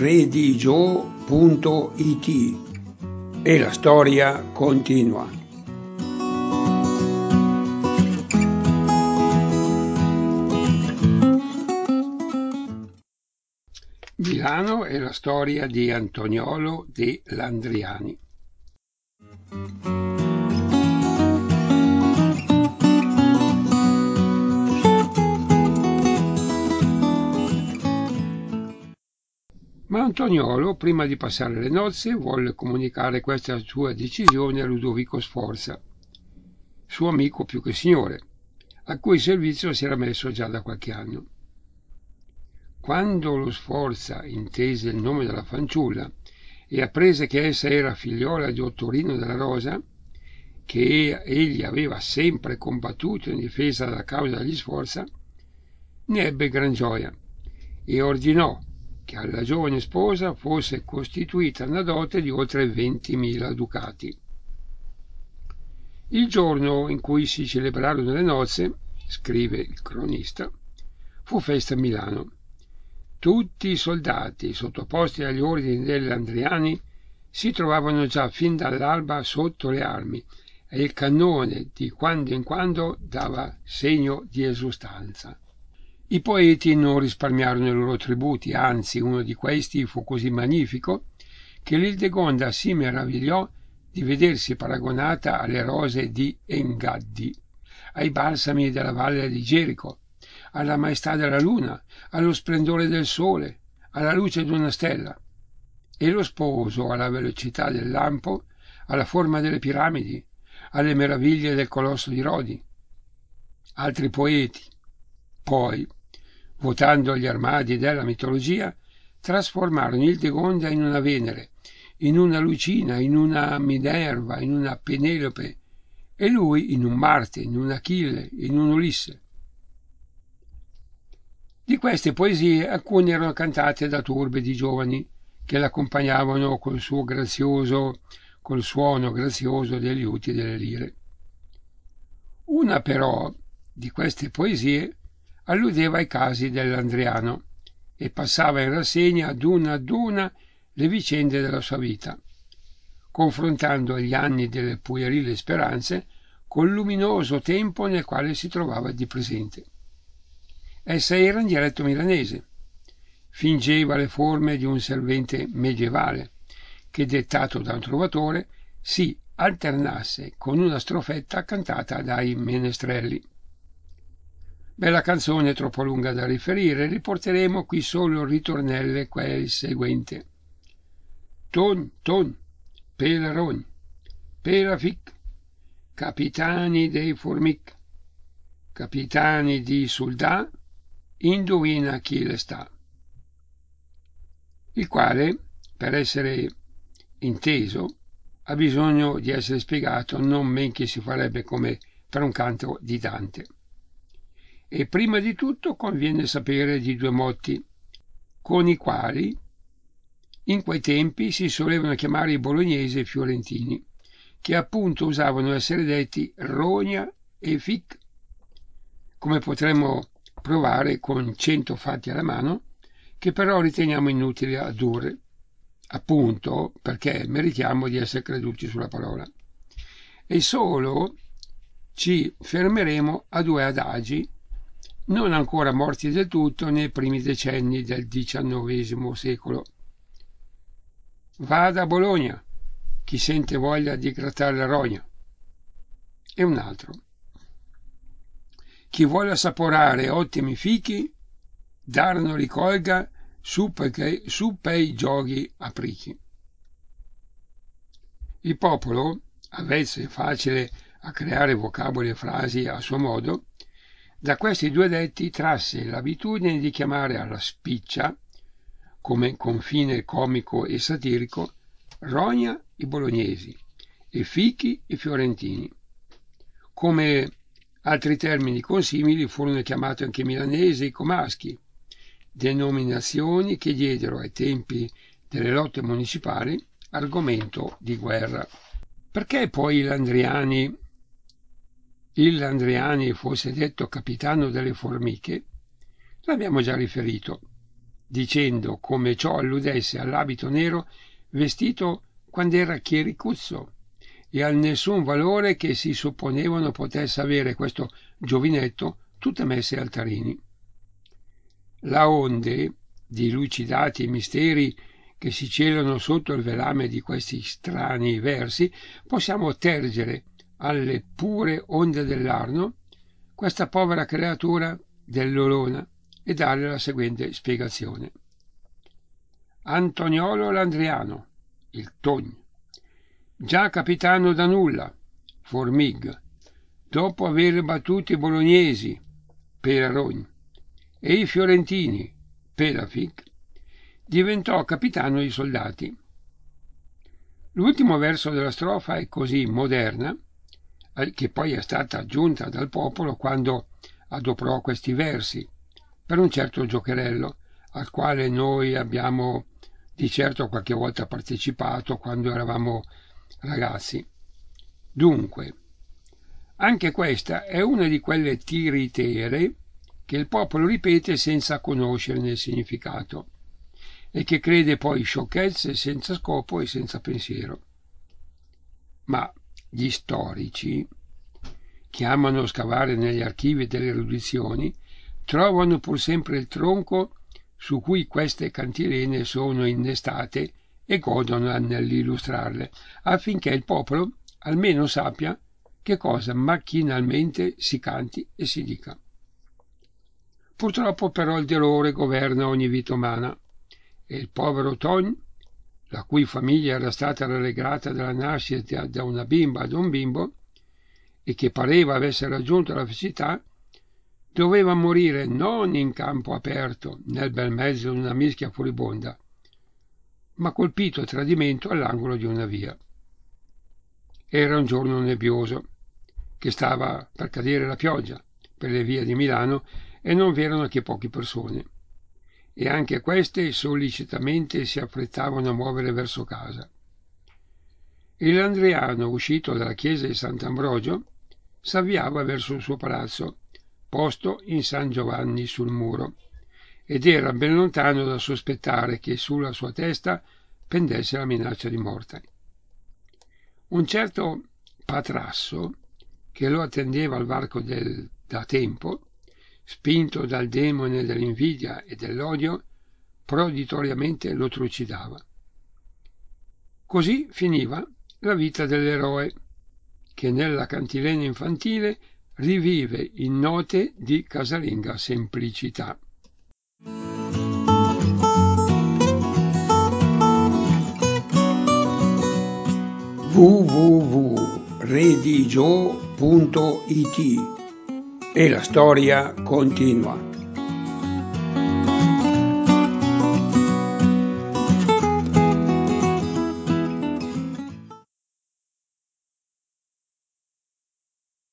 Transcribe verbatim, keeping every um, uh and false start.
redigio punto it e la storia continua. Milano e la storia di Antoniolo de Landriani. Ma Antoniolo, prima di passare le nozze, volle comunicare questa sua decisione a Ludovico Sforza, suo amico più che signore, a cui servizio si era messo già da qualche anno. Quando lo Sforza intese il nome della fanciulla e apprese che essa era figliola di Ottorino della Rosa, che egli aveva sempre combattuto in difesa della causa degli Sforza, ne ebbe gran gioia e ordinò che alla giovane sposa fosse costituita una dote di oltre ventimila ducati. Il giorno in cui si celebrarono le nozze, scrive il cronista, fu festa a Milano. Tutti i soldati sottoposti agli ordini degli Landriani si trovavano già fin dall'alba sotto le armi e il cannone di quando in quando dava segno di esultanza. I poeti non risparmiarono i loro tributi, anzi uno di questi fu così magnifico che l'Ildegonda si meravigliò di vedersi paragonata alle rose di Engaddi, ai balsami della valle di Gerico, alla maestà della luna, allo splendore del sole, alla luce di una stella, e lo sposo alla velocità del lampo, alla forma delle piramidi, alle meraviglie del colosso di Rodi. Altri poeti, poi, votando gli armadi della mitologia, trasformarono Ildegonda in una Venere, in una Lucina, in una Minerva, in una Penelope, e lui in un Marte, in un Achille, in un Ulisse. Di queste poesie alcune erano cantate da turbe di giovani che l'accompagnavano col suo grazioso, col suono grazioso degli uti e delle lire. Una però di queste poesie alludeva ai casi dell'Andriano e passava in rassegna ad una ad una le vicende della sua vita, confrontando gli anni delle puerili speranze col luminoso tempo nel quale si trovava di presente. Essa era in dialetto milanese, fingeva le forme di un servente medievale che, dettato da un trovatore, si alternasse con una strofetta cantata dai menestrelli. Bella canzone, troppo lunga da riferire, riporteremo qui solo il ritornello, quel seguente. Ton, ton, pelarogn, pelafic, capitani dei formic, capitani di soldà, indovina chi le sta. Il quale, per essere inteso, ha bisogno di essere spiegato, non men che si farebbe come per un canto di Dante. E prima di tutto conviene sapere di due motti, con i quali in quei tempi si solevano chiamare i bolognesi e i fiorentini, che appunto usavano essere detti rogna e fic, come potremmo provare con cento fatti alla mano, che però riteniamo inutile addurre, appunto perché meritiamo di essere creduti sulla parola. E solo ci fermeremo a due adagi non ancora morti del tutto nei primi decenni del diciannovesimo secolo. Vada a Bologna, chi sente voglia di grattare la rogna. E un altro. Chi vuole assaporare ottimi fichi, darno ricolga su, perché, su pei giochi aprichi. Il popolo, avvezzo e facile a creare vocaboli e frasi a suo modo, da questi due detti trasse l'abitudine di chiamare alla spiccia, come confine comico e satirico, rogna i bolognesi e fichi i fiorentini. Come altri termini consimili furono chiamati anche milanesi e comaschi, denominazioni che diedero ai tempi delle lotte municipali argomento di guerra. Perché poi i Landriani il Landriani fosse detto capitano delle formiche, l'abbiamo già riferito. dicendo come ciò alludesse all'abito nero vestito quando era chiericuzzo e al nessun valore che si supponevano potesse avere questo giovinetto tutte messe altarini. Laonde, dilucidati i misteri che si celano sotto il velame di questi strani versi, possiamo tergere alle pure onde dell'Arno questa povera creatura dell'Olona e darle la seguente spiegazione. Antoniolo Landriano, il Togn, già capitano da nulla, Formig, dopo aver battuto i bolognesi, Perarogn, e i fiorentini, Pelafic, diventò capitano di soldati. L'ultimo verso della strofa è così moderna, che poi è stata aggiunta dal popolo quando adoprò questi versi, per un certo giocherello, al quale noi abbiamo di certo qualche volta partecipato quando eravamo ragazzi. Dunque, anche questa è una di quelle tiritere che il popolo ripete senza conoscerne il significato e che crede poi sciocchezze senza scopo e senza pensiero. Ma gli storici, che amano scavare negli archivi delle erudizioni, trovano pur sempre il tronco su cui queste cantilene sono innestate e godono nell'illustrarle, affinché il popolo almeno sappia che cosa macchinalmente si canti e si dica. Purtroppo però il dolore governa ogni vita umana e il povero Togn, la cui famiglia era stata rallegrata dalla nascita da una bimba ad un bimbo e che pareva avesse raggiunto la felicità, doveva morire non in campo aperto nel bel mezzo di una mischia furibonda, ma colpito a tradimento all'angolo di una via. Era un giorno nebbioso, che stava per cadere la pioggia per le vie di Milano e non v'erano che poche persone, e anche queste sollecitamente si affrettavano a muovere verso casa. Il Landriano, uscito dalla chiesa di Sant'Ambrogio, s'avviava verso il suo palazzo, posto in San Giovanni sul muro, ed era ben lontano da sospettare che sulla sua testa pendesse la minaccia di morte. Un certo Patrasso, che lo attendeva al varco del, da tempo, spinto dal demone dell'invidia e dell'odio, proditoriamente lo trucidava. Così finiva la vita dell'eroe, che nella cantilena infantile rivive in note di casalinga semplicità. w w w punto redigio punto it E la storia continua.